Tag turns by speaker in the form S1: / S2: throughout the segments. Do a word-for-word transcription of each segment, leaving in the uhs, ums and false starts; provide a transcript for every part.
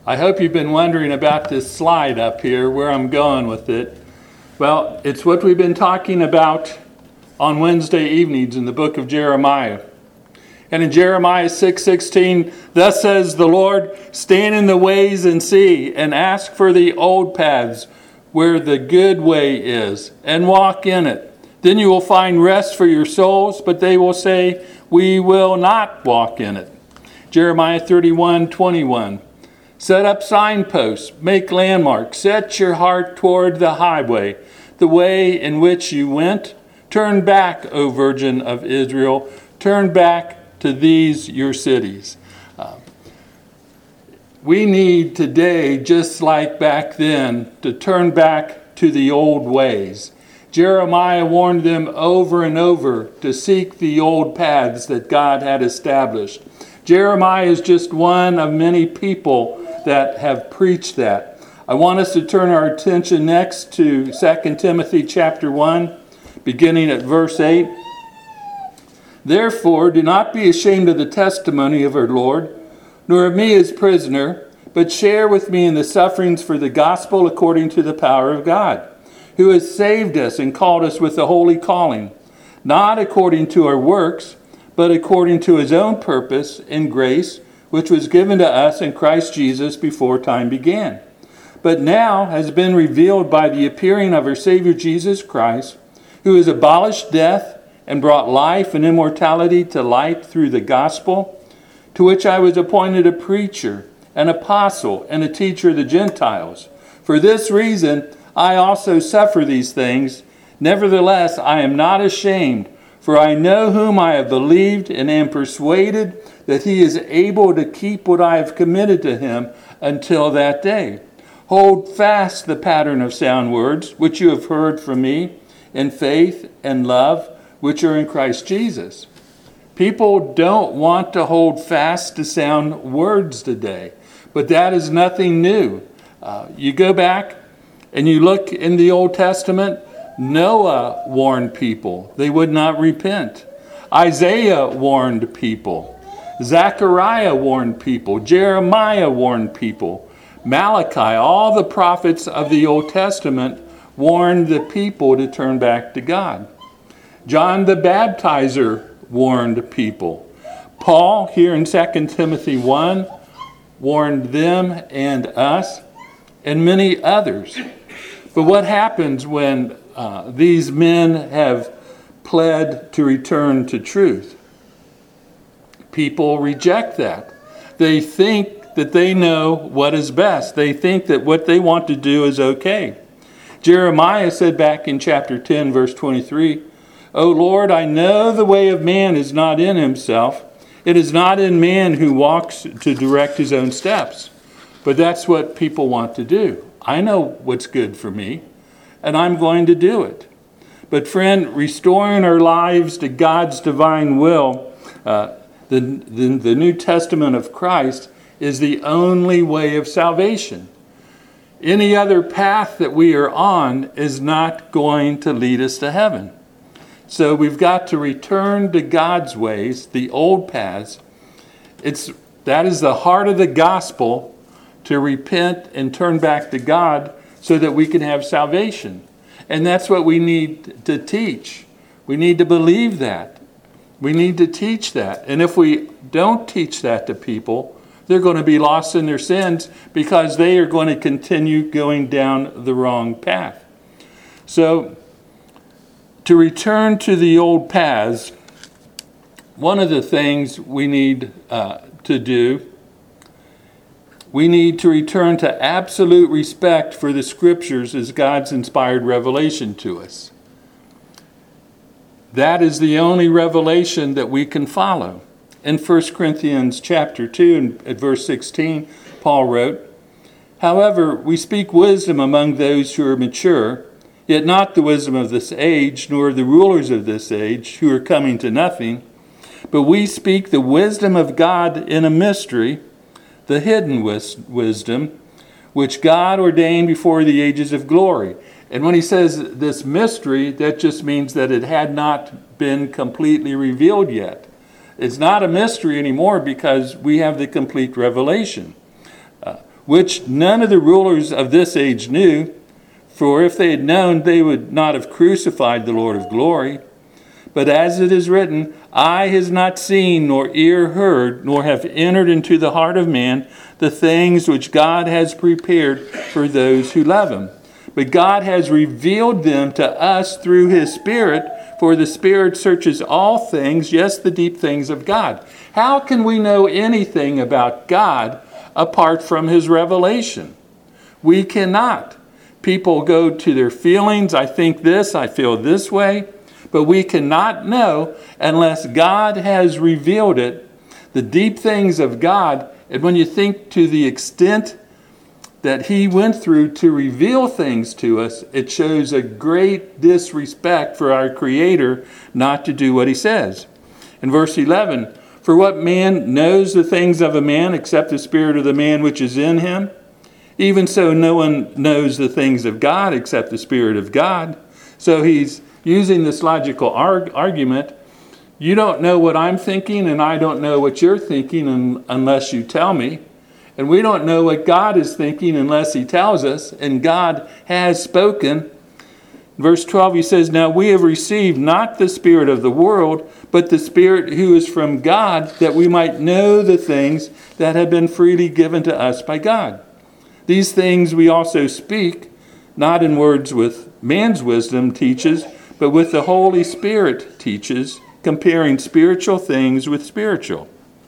S1: I hope you've been wondering about this slide up here, where I'm going with it. Well, it's what we've been talking about on Wednesday evenings in the book of Jeremiah. And in Jeremiah six sixteen, thus says the Lord, stand in the ways and see, and ask for the old paths where the good way is, and walk in it. Then you will find rest for your souls, but they will say, we will not walk in it. Jeremiah thirty-one twenty-one. Set up signposts, make landmarks, set your heart toward the highway, the way in which you went. Turn back, O Virgin of Israel, turn back to these your cities. Uh, we need today, just like back then, to turn back to the old ways. Jeremiah warned them over and over to seek the old paths that God had established. Jeremiah is just one of many people that have preached that. I want us to turn our attention next to Second Timothy chapter one, beginning at verse eight. Therefore, do not be ashamed of the testimony of our Lord, nor of me as prisoner, but share with me in the sufferings for the gospel according to the power of God, who has saved us and called us with a holy calling, not according to our works, but according to his own purpose and grace, which was given to us in Christ Jesus before time began, but now has been revealed by the appearing of our Savior Jesus Christ, who has abolished death and brought life and immortality to light through the gospel, to which I was appointed a preacher, an apostle, and a teacher of the Gentiles. For this reason I also suffer these things. Nevertheless, I am not ashamed, for I know whom I have believed, and am persuaded that he is able to keep what I have committed to him until that day. Hold fast the pattern of sound words, which you have heard from me, in faith and love, which are in Christ Jesus. People don't want to hold fast to sound words today, but that is nothing new. Uh, you go back and you look in the Old Testament, Noah warned people they would not repent. Isaiah warned people. Zechariah warned people. Jeremiah warned people. Malachi, all the prophets of the Old Testament warned the people to turn back to God. John the Baptizer warned people. Paul, here in Second Timothy one, warned them and us, and many others. But what happens when uh, these men have pled to return to truth? People reject that. They think that they know what is best. They think that what they want to do is okay. Jeremiah said back in chapter ten, verse twenty-three, O Lord, I know the way of man is not in himself. It is not in man who walks to direct his own steps. But that's what people want to do. I know what's good for me, and I'm going to do it. But friend, restoring our lives to God's divine will, uh, the, the, the New Testament of Christ, is the only way of salvation. Any other path that we are on is not going to lead us to heaven. So we've got to return to God's ways, the old paths. It's, that is the heart of the gospel, to repent and turn back to God so that we can have salvation. And that's what we need to teach. We need to believe that. We need to teach that. And if we don't teach that to people, they're going to be lost in their sins because they are going to continue going down the wrong path. So, to return to the old paths, one of the things we need uh, to do, we need to return to absolute respect for the Scriptures as God's inspired revelation to us. That is the only revelation that we can follow. In First Corinthians chapter two, and at verse sixteen, Paul wrote, However, we speak wisdom among those who are mature, yet not the wisdom of this age, nor the rulers of this age, who are coming to nothing. But we speak the wisdom of God in a mystery, the hidden wis- wisdom, which God ordained before the ages of glory. And when he says this mystery, that just means that it had not been completely revealed yet. It's not a mystery anymore because we have the complete revelation. Uh, which none of the rulers of this age knew, for if they had known, they would not have crucified the Lord of glory. But as it is written, eye has not seen, nor ear heard, nor have entered into the heart of man the things which God has prepared for those who love him. But God has revealed them to us through his Spirit, for the Spirit searches all things, yes, the deep things of God. How can we know anything about God apart from his revelation? We cannot. People go to their feelings. I think this, I feel this way. But we cannot know unless God has revealed it, the deep things of God. And when you think to the extent that he went through to reveal things to us, it shows a great disrespect for our Creator not to do what he says. In verse eleven, for what man knows the things of a man except the spirit of the man which is in him? Even so, no one knows the things of God except the Spirit of God. So he's using this logical arg- argument. You don't know what I'm thinking, and I don't know what you're thinking un- unless you tell me. And we don't know what God is thinking unless he tells us, and God has spoken. Verse twelve, he says, now we have received not the spirit of the world, but the Spirit who is from God, that we might know the things that have been freely given to us by God. These things we also speak, not in words with man's wisdom teaches, but with the Holy Spirit teaches, comparing spiritual things with spiritual.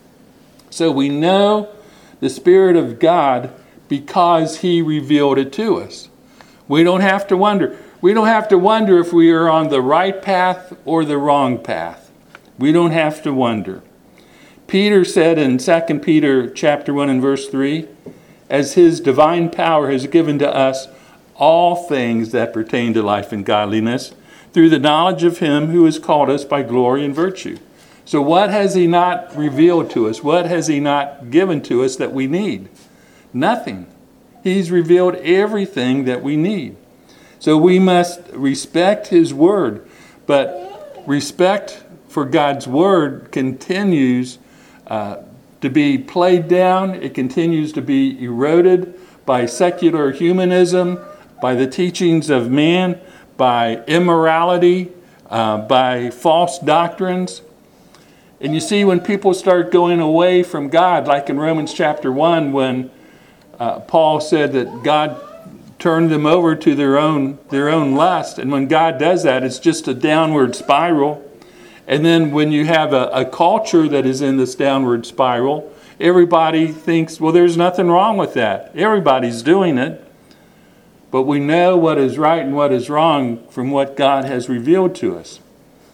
S1: So we know the Spirit of God because he revealed it to us. We don't have to wonder. We don't have to wonder if we are on the right path or the wrong path. We don't have to wonder. Peter said in Second Peter chapter one and verse three, as his divine power has given to us all things that pertain to life and godliness, through the knowledge of him who has called us by glory and virtue. So what has he not revealed to us? What has he not given to us that we need? Nothing. He's revealed everything that we need. So we must respect his word. But respect for God's word continues uh, to be played down. It continues to be eroded by secular humanism, by the teachings of man, by immorality, uh, by false doctrines. And you see, when people start going away from God, like in Romans chapter one, when uh, Paul said that God turned them over to their own their own lust, and when God does that, it's just a downward spiral. And then when you have a, a culture that is in this downward spiral, everybody thinks, well, there's nothing wrong with that. Everybody's doing it. But we know what is right and what is wrong from what God has revealed to us.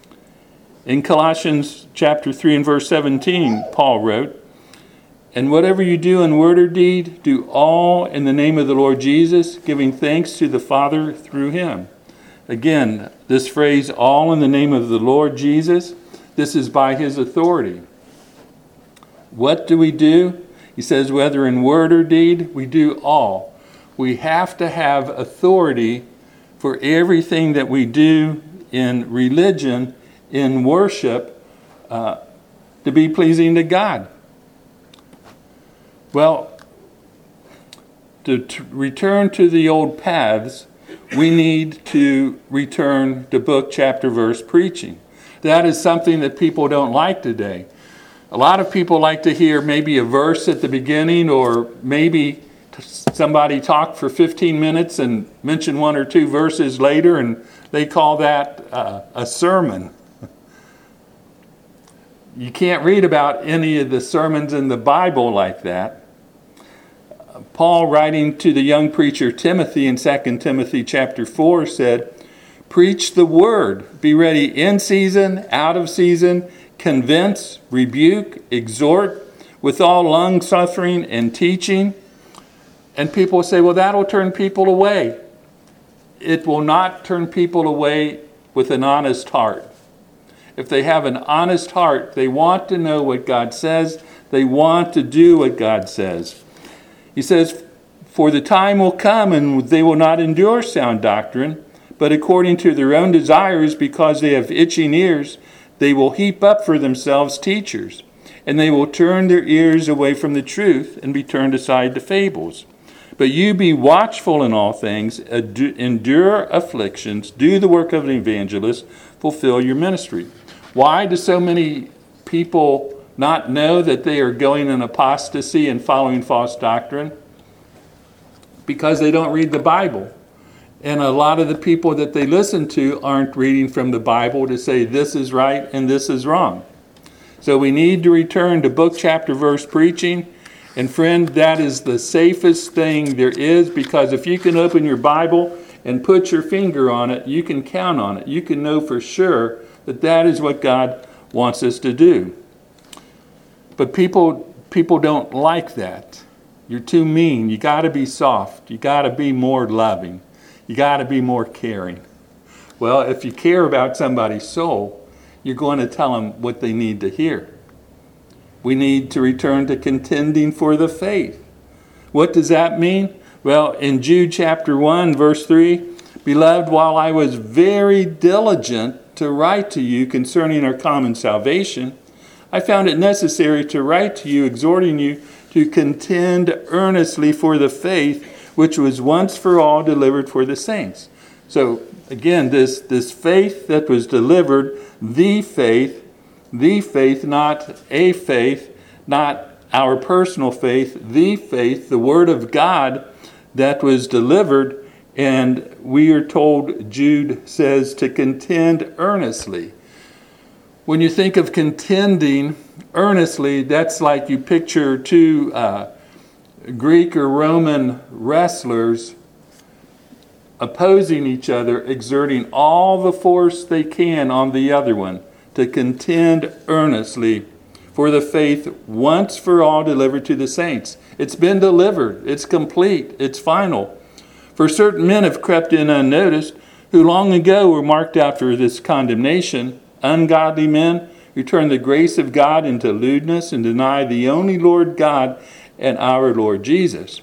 S1: In Colossians chapter three and verse seventeen, Paul wrote, and whatever you do in word or deed, do all in the name of the Lord Jesus, giving thanks to the Father through him. Again, this phrase, all in the name of the Lord Jesus, this is by his authority. What do we do? He says, whether in word or deed, we do all. We have to have authority for everything that we do in religion, in worship, uh, to be pleasing to God. Well, to, to return to the old paths, we need to return to book, chapter, verse preaching. That is something that people don't like today. A lot of people like to hear maybe a verse at the beginning, or maybe somebody talk for fifteen minutes and mention one or two verses later, and they call that uh, a sermon. You can't read about any of the sermons in the Bible like that. Paul, writing to the young preacher Timothy in Second Timothy chapter four, said, preach the word, be ready in season, out of season, convince, rebuke, exhort, with all long suffering and teaching. And people say, well, that'll turn people away. It will not turn people away with an honest heart. If they have an honest heart, they want to know what God says. They want to do what God says. He says, for the time will come and they will not endure sound doctrine, but according to their own desires, because they have itching ears, they will heap up for themselves teachers, and they will turn their ears away from the truth and be turned aside to fables. But you be watchful in all things, endure afflictions, do the work of an evangelist, fulfill your ministry. Why do so many people not know that they are going in apostasy and following false doctrine? Because they don't read the Bible. And a lot of the people that they listen to aren't reading from the Bible to say this is right and this is wrong. So we need to return to book, chapter, verse preaching. And friend, that is the safest thing there is, because if you can open your Bible and put your finger on it, you can count on it. You can know for sure that that is what God wants us to do. But people people don't like that. You're too mean. You got to be soft. You got to be more loving. You got to be more caring. Well, if you care about somebody's soul, you're going to tell them what they need to hear. We need to return to contending for the faith. What does that mean? Well, in Jude chapter one, verse three, Beloved, while I was very diligent to write to you concerning our common salvation, I found it necessary to write to you, exhorting you to contend earnestly for the faith which was once for all delivered for the saints. So again, this, this faith that was delivered, the faith, the faith, not a faith, not our personal faith, the faith, the Word of God that was delivered. And we are told, Jude says, to contend earnestly. When you think of contending earnestly, that's like you picture two uh, Greek or Roman wrestlers opposing each other, exerting all the force they can on the other one, to contend earnestly for the faith once for all delivered to the saints. It's been delivered. It's complete. It's final. For certain men have crept in unnoticed, who long ago were marked out for this condemnation, ungodly men who turn the grace of God into lewdness and deny the only Lord God and our Lord Jesus.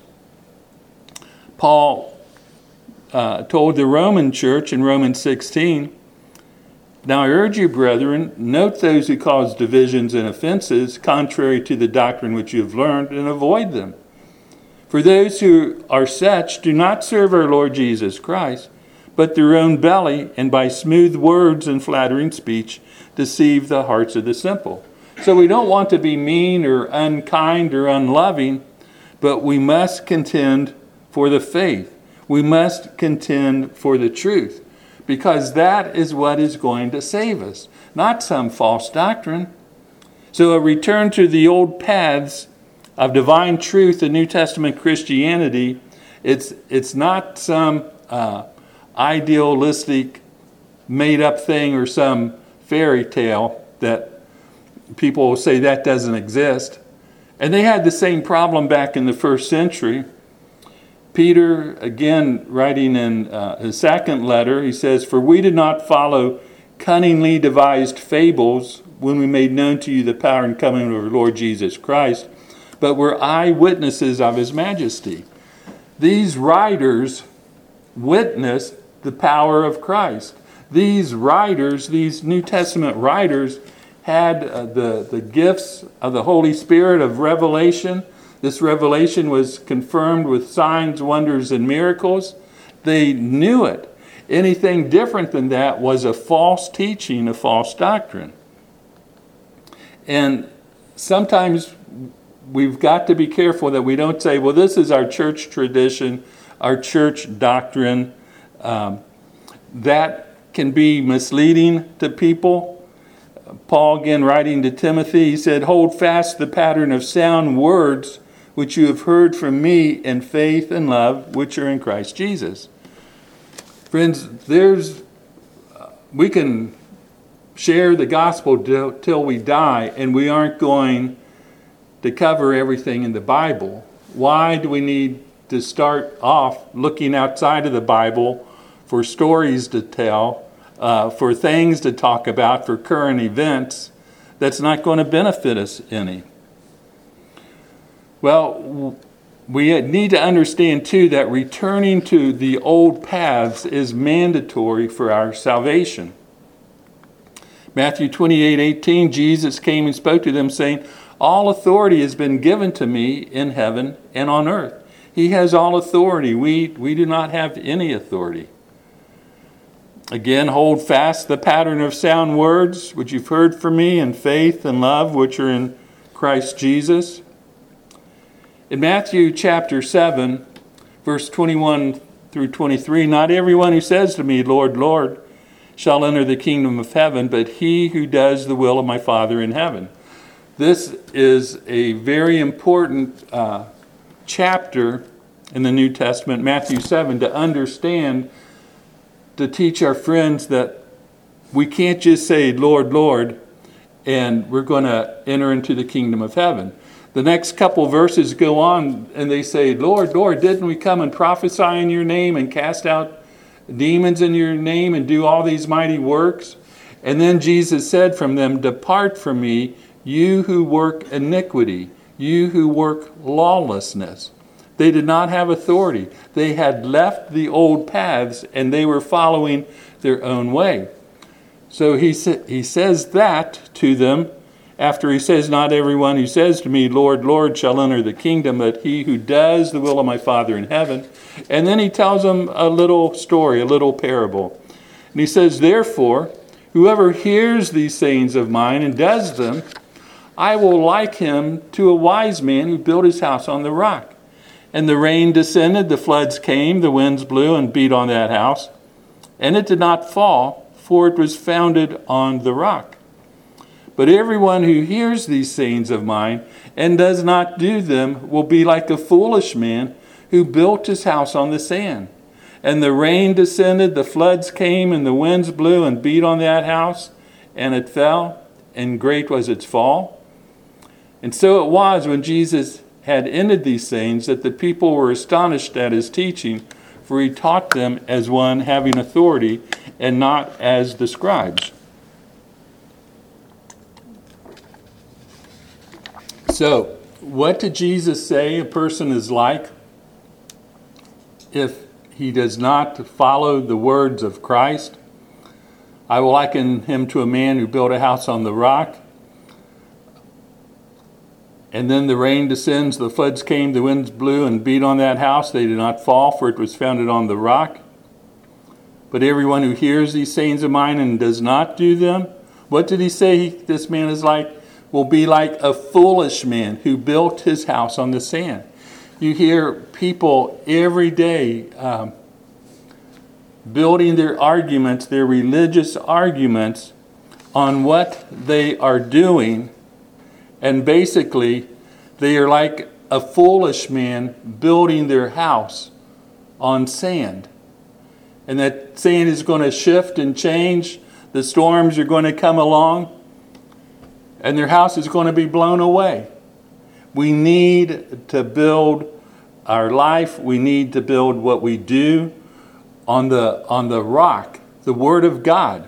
S1: Paul uh, told the Roman church in Romans sixteen, Now I urge you, brethren, note those who cause divisions and offenses contrary to the doctrine which you have learned, and avoid them. For those who are such do not serve our Lord Jesus Christ, but their own belly, and by smooth words and flattering speech deceive the hearts of the simple. So we don't want to be mean or unkind or unloving, but we must contend for the faith. We must contend for the truth, because that is what is going to save us, not some false doctrine. So a return to the old paths of divine truth in New Testament Christianity, it's it's not some uh, idealistic, made-up thing or some fairy tale that people will say that doesn't exist. And they had the same problem back in the first century. Peter, again, writing in uh, his second letter, he says, For we did not follow cunningly devised fables when we made known to you the power and coming of our Lord Jesus Christ, but were eyewitnesses of his majesty. These writers witnessed the power of Christ. These writers, these New Testament writers, had uh, the, the gifts of the Holy Spirit of revelation. This revelation was confirmed with signs, wonders, and miracles. They knew it. Anything different than that was a false teaching, a false doctrine. And sometimes we've got to be careful that we don't say, well, this is our church tradition, our church doctrine. Um, that can be misleading to people. Paul, again, writing to Timothy, he said, Hold fast the pattern of sound words which you have heard from me in faith and love, which are in Christ Jesus. Friends, there's we can share the gospel till, till we die, and we aren't going to cover everything in the Bible. Why do we need to start off looking outside of the Bible for stories to tell, uh, for things to talk about, for current events that's not going to benefit us any? Well, we need to understand too that returning to the old paths is mandatory for our salvation. Matthew twenty-eight eighteen, Jesus came and spoke to them saying, All authority has been given to me in heaven and on earth. He has all authority. We, we do not have any authority. Again, hold fast the pattern of sound words, which you've heard from me, in faith and love, which are in Christ Jesus. In Matthew chapter seven, verse twenty-one through twenty-three, not everyone who says to me, Lord, Lord, shall enter the kingdom of heaven, but he who does the will of my Father in heaven. This is a very important uh, chapter in the New Testament, Matthew seven, to understand, to teach our friends that we can't just say, Lord, Lord, and we're going to enter into the kingdom of heaven. The next couple verses go on and they say, Lord, Lord, didn't we come and prophesy in your name and cast out demons in your name and do all these mighty works? And then Jesus said from them, depart from me, you who work iniquity, you who work lawlessness. They did not have authority. They had left the old paths and they were following their own way. So he, sa- he says that to them after he says, not everyone who says to me, Lord, Lord, shall enter the kingdom, but he who does the will of my Father in heaven. And then he tells them a little story, a little parable. And he says, therefore, whoever hears these sayings of mine and does them, I will like him to a wise man who built his house on the rock. And the rain descended, the floods came, the winds blew and beat on that house. And it did not fall, for it was founded on the rock. But everyone who hears these sayings of mine and does not do them will be like a foolish man who built his house on the sand. And the rain descended, the floods came, and the winds blew and beat on that house, and it fell, and great was its fall. And so it was when Jesus had ended these sayings that the people were astonished at his teaching, for he taught them as one having authority and not as the scribes. So, what did Jesus say a person is like if he does not follow the words of Christ? I will liken him to a man who built a house on the rock. And then the rain descends, the floods came, the winds blew and beat on that house. They did not fall, for it was founded on the rock. But everyone who hears these sayings of mine and does not do them, what did he say this man is like? Will be like a foolish man who built his house on the sand. You hear people every day um, building their arguments, their religious arguments, on what they are doing. And basically, they are like a foolish man building their house on sand. And that sand is going to shift and change. The storms are going to come along. And their house is going to be blown away. We need to build our life. We need to build what we do on the, on the rock, the Word of God.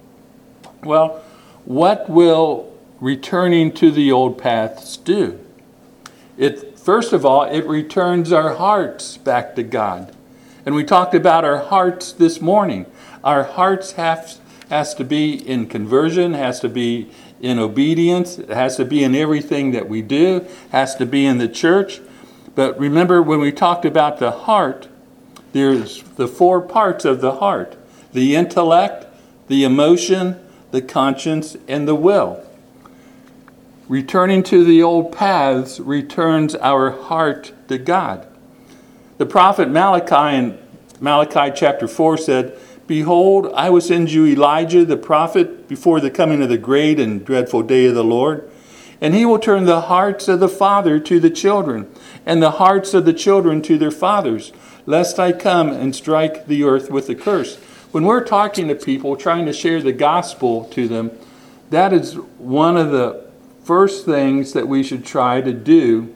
S1: Well, what will returning to the old paths do? It, first of all, it returns our hearts back to God. And we talked about our hearts this morning. Our hearts have has to be in conversion, has to be in obedience, it has to be in everything that we do, has to be in the church. But remember, when we talked about the heart, there's the four parts of the heart: the intellect, the emotion, the conscience, and the will. Returning to the old paths returns our heart to God. The prophet Malachi in Malachi chapter four said, behold, I will send you Elijah the prophet before the coming of the great and dreadful day of the Lord. And he will turn the hearts of the father to the children, and the hearts of the children to their fathers, lest I come and strike the earth with a curse. When we're talking to people, trying to share the gospel to them, that is one of the first things that we should try to do,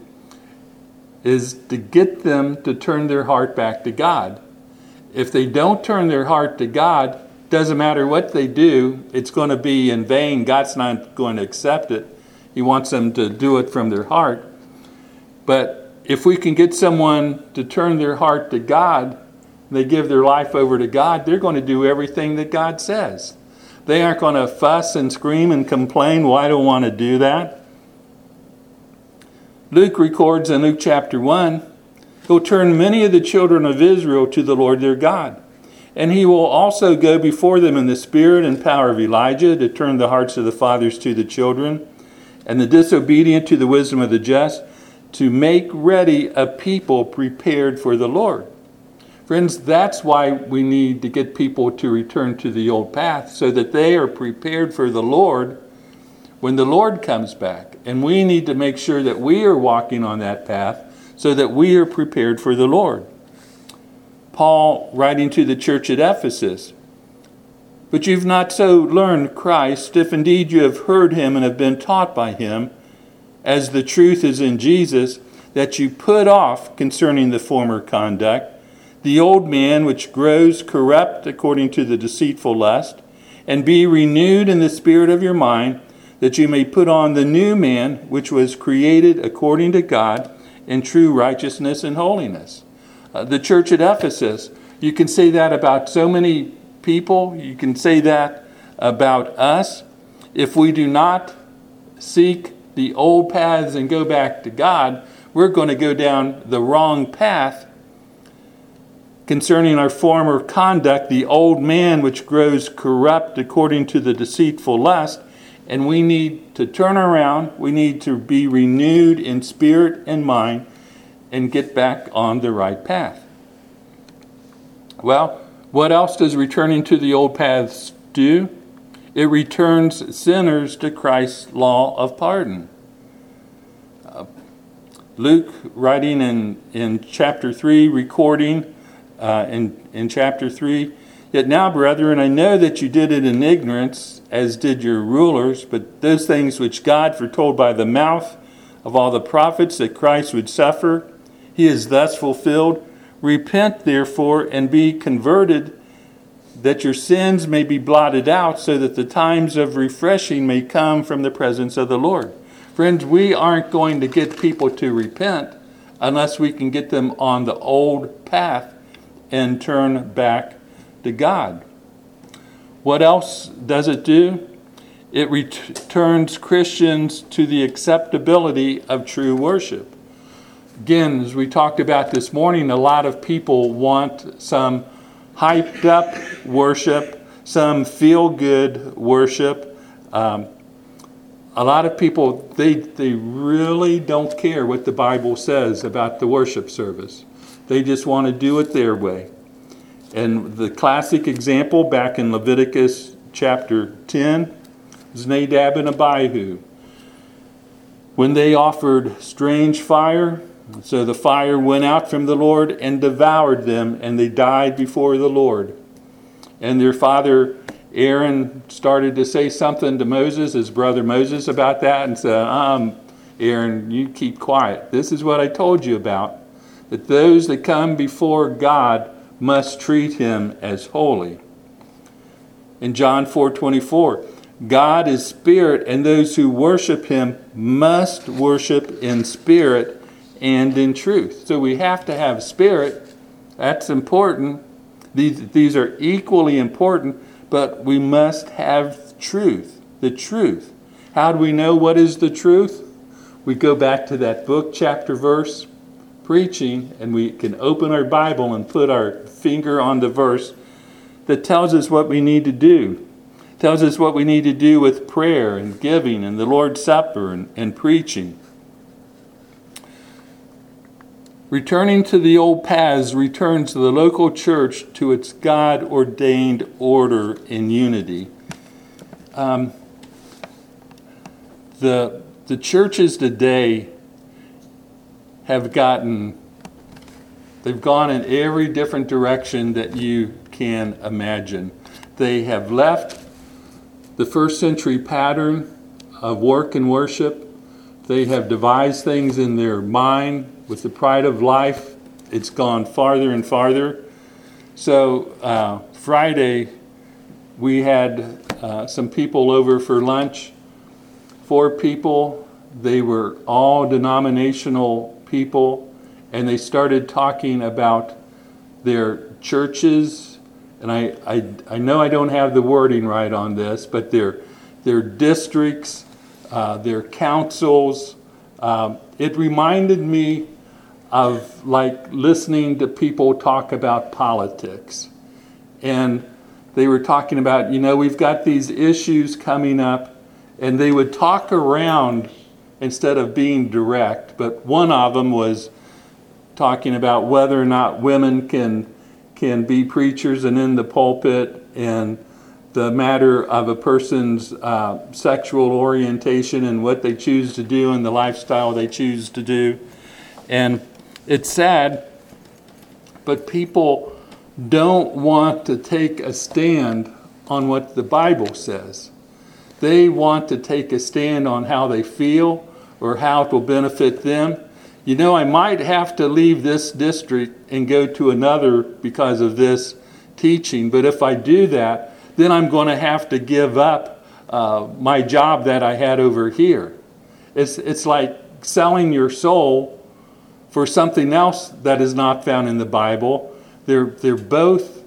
S1: is to get them to turn their heart back to God. If they don't turn their heart to God, doesn't matter what they do, it's going to be in vain. God's not going to accept it. He wants them to do it from their heart. But if we can get someone to turn their heart to God, they give their life over to God, they're going to do everything that God says. They aren't going to fuss and scream and complain, well, I don't want to do that. Luke records in Luke chapter one He'll turn many of the children of Israel to the Lord their God. And he will also go before them in the spirit and power of Elijah to turn the hearts of the fathers to the children and the disobedient to the wisdom of the just, to make ready a people prepared for the Lord. Friends, that's why we need to get people to return to the old path, so that they are prepared for the Lord when the Lord comes back. And we need to make sure that we are walking on that path so that we are prepared for the Lord. Paul, writing to the church at Ephesus, "But you've not so learned Christ, if indeed you have heard him and have been taught by him, as the truth is in Jesus, that you put off concerning the former conduct, the old man which grows corrupt according to the deceitful lust, and be renewed in the spirit of your mind, that you may put on the new man which was created according to God in true righteousness and holiness." Uh, the church at Ephesus, you can say that about so many people. You can say that about us. If we do not seek the old paths and go back to God, we're going to go down the wrong path concerning our former conduct, the old man which grows corrupt according to the deceitful lust. And we need to turn around. We need to be renewed in spirit and mind and get back on the right path. Well, what else does returning to the old paths do? It returns sinners to Christ's law of pardon. Uh, Luke, writing in, in chapter three, recording uh, in, in chapter three, "Yet now, brethren, I know that you did it in ignorance, as did your rulers, but those things which God foretold by the mouth of all the prophets that Christ would suffer, he is thus fulfilled. Repent, therefore, and be converted, that your sins may be blotted out, so that the times of refreshing may come from the presence of the Lord." Friends, we aren't going to get people to repent unless we can get them on the old path and turn back to God. What else does it do? It returns Christians to the acceptability of true worship. Again, as we talked about this morning, a lot of people want some hyped up worship, some feel-good worship. Um, a lot of people, they, they really don't care what the Bible says about the worship service. They just want to do it their way. And the classic example back in Leviticus chapter ten is Nadab and Abihu. When they offered strange fire, so the fire went out from the Lord and devoured them, and they died before the Lord. And their father Aaron started to say something to Moses, his brother Moses, about that, and said, um, Aaron, you keep quiet. This is what I told you about, that those that come before God must treat him as holy. In John four twenty-four, God is spirit, and those who worship him must worship in spirit and in truth. So we have to have spirit. That's important. These, these are equally important, but we must have truth, the truth. How do we know what is the truth? We go back to that book, chapter, verse, preaching, and we can open our Bible and put our finger on the verse that tells us what we need to do. Tells us what we need to do with prayer and giving and the Lord's Supper and, and preaching. Returning to the old paths returns the local church to its God-ordained order in unity. Um, the, the churches today have gotten, they've gone in every different direction that you can imagine. They have left the first century pattern of work and worship. They have devised things in their mind with the pride of life. It's gone farther and farther. So uh, Friday, we had uh, some people over for lunch. Four people. They were all denominational people, and they started talking about their churches. And I, I, I know I don't have the wording right on this, but their, their districts, uh, their councils. Um, it reminded me of like listening to people talk about politics. And they were talking about, you know, we've got these issues coming up, and they would talk around instead of being direct. But one of them was talking about whether or not women can can be preachers and in the pulpit, and the matter of a person's uh, sexual orientation and what they choose to do and the lifestyle they choose to do. And it's sad, but people don't want to take a stand on what the Bible says. They want to take a stand on how they feel or how it will benefit them. You know, I might have to leave this district and go to another because of this teaching, but if I do that, then I'm going to have to give up uh, my job that I had over here. It's, it's like selling your soul for something else that is not found in the Bible. They're, they're both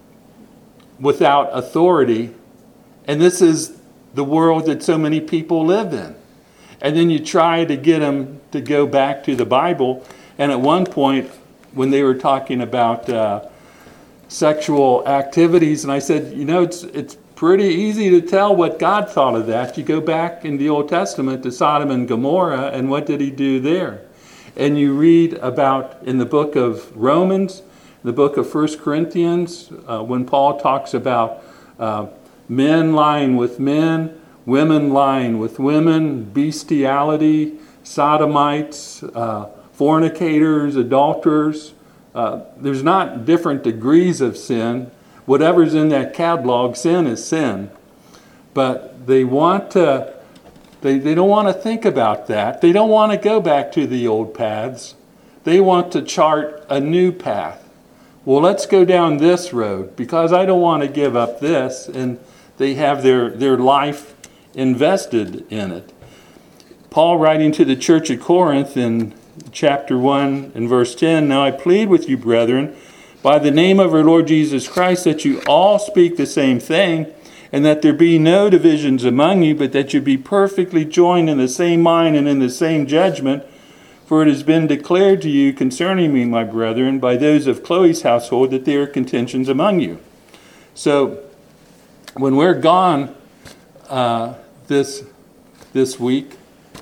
S1: without authority, and this is the world that so many people live in. And then you try to get them to go back to the Bible. And at one point, when they were talking about uh, sexual activities, and I said, you know, it's it's pretty easy to tell what God thought of that. You go back in the Old Testament to Sodom and Gomorrah, and what did he do there? And you read about in the book of Romans, the book of First Corinthians, uh, when Paul talks about uh, men lying with men, women lying with women, bestiality, sodomites, uh, fornicators, adulterers. Uh, there's not different degrees of sin. Whatever's in that catalog, sin is sin. But they want to, they, they don't want to think about that. They don't want to go back to the old paths. They want to chart a new path. Well, let's go down this road because I don't want to give up this. And they have their, their life invested in it. Paul, writing to the church at Corinth in chapter one and verse ten, now I plead with you, brethren, by the name of our Lord Jesus Christ, that you all speak the same thing, and that there be no divisions among you, but that you be perfectly joined in the same mind and in the same judgment. For it has been declared to you concerning me, my brethren, by those of Chloe's household, that there are contentions among you. So, when we're gone uh, this this week,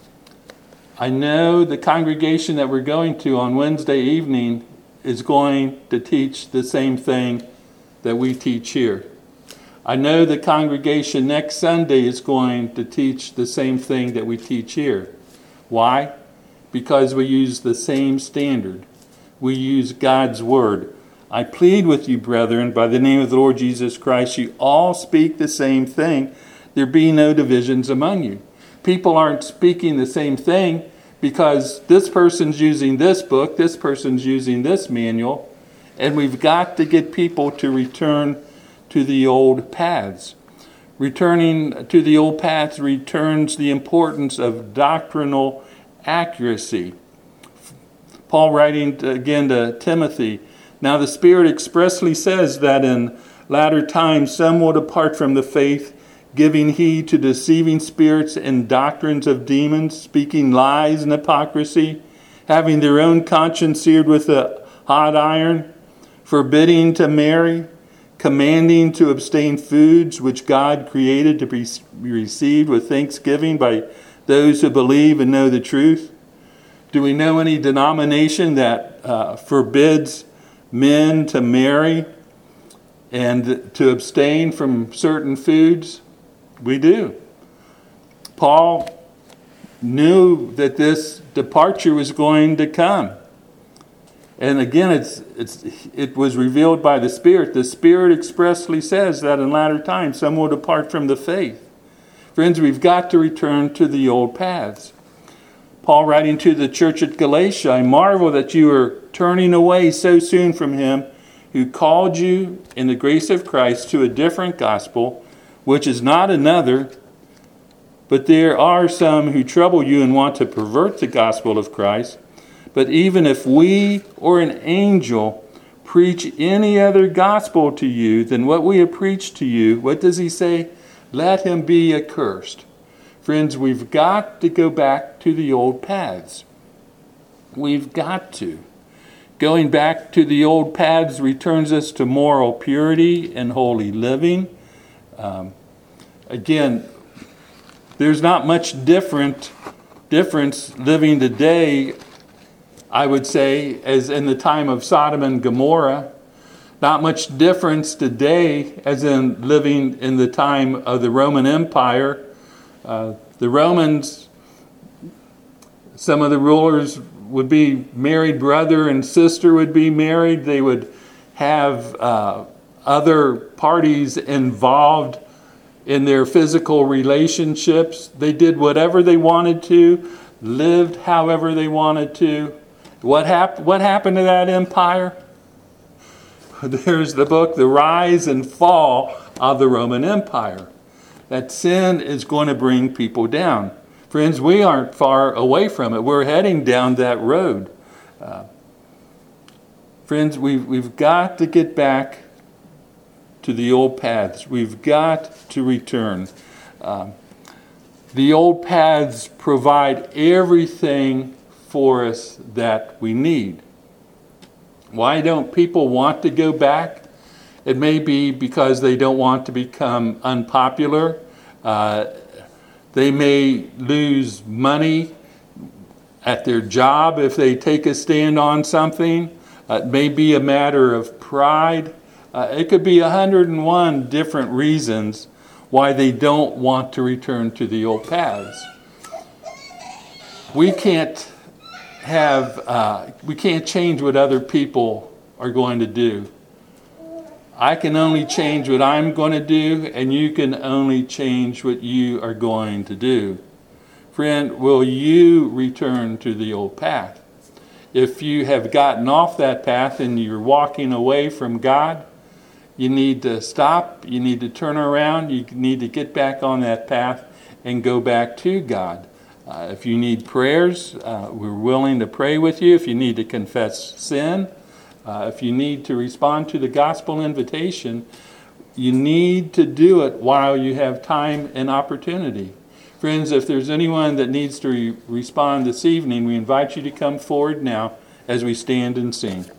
S1: I know the congregation that we're going to on Wednesday evening is going to teach the same thing that we teach here. I know the congregation next Sunday is going to teach the same thing that we teach here. Why? Because we use the same standard. We use God's word. I plead with you, brethren, by the name of the Lord Jesus Christ, you all speak the same thing. There be no divisions among you. People aren't speaking the same thing because this person's using this book, this person's using this manual, and we've got to get people to return to the old paths. Returning to the old paths returns the importance of doctrinal accuracy. Paul, writing again to Timothy, now the Spirit expressly says that in latter times some will depart from the faith, giving heed to deceiving spirits and doctrines of demons, speaking lies and hypocrisy, having their own conscience seared with a hot iron, forbidding to marry, commanding to abstain foods which God created to be received with thanksgiving by those who believe and know the truth. Do we know any denomination that uh, forbids men to marry and to abstain from certain foods? We do. Paul knew that this departure was going to come. And again, it's it's it was revealed by the Spirit. The Spirit expressly says that in latter times some will depart from the faith. Friends, we've got to return to the old paths. Paul, writing to the church at Galatia, I marvel that you are turning away so soon from him who called you in the grace of Christ to a different gospel, which is not another, but there are some who trouble you and want to pervert the gospel of Christ. But even if we or an angel preach any other gospel to you than what we have preached to you, what does he say? Let him be accursed. Friends, we've got to go back to the old paths. We've got to. Going back to the old paths returns us to moral purity and holy living. Um, again, there's not much different difference living today, I would say, as in the time of Sodom and Gomorrah. Not much difference today as in living in the time of the Roman Empire. Uh, the Romans, some of the rulers would be married, brother and sister would be married. They would have uh, other parties involved in their physical relationships. They did whatever they wanted to, lived however they wanted to. What, hap- what happened to that empire? There's the book, The Rise and Fall of the Roman Empire. That sin is going to bring people down. Friends, we aren't far away from it. We're heading down that road. Uh, friends, we've, we've got to get back to the old paths. We've got to return. Um, the old paths provide everything for us that we need. Why don't people want to go back? It may be because they don't want to become unpopular. Uh, they may lose money at their job if they take a stand on something. Uh, it may be a matter of pride. Uh, it could be one hundred and one different reasons why they don't want to return to the old paths. We can't have, uh, we can't change what other people are going to do. I can only change what I'm going to do, and you can only change what you are going to do. Friend, will you return to the old path? If you have gotten off that path and you're walking away from God, you need to stop, you need to turn around, you need to get back on that path and go back to God. Uh, if you need prayers, uh, we're willing to pray with you. If you need to confess sin, uh, if you need to respond to the gospel invitation, you need to do it while you have time and opportunity. Friends, if there's anyone that needs to re- respond this evening, we invite you to come forward now as we stand and sing.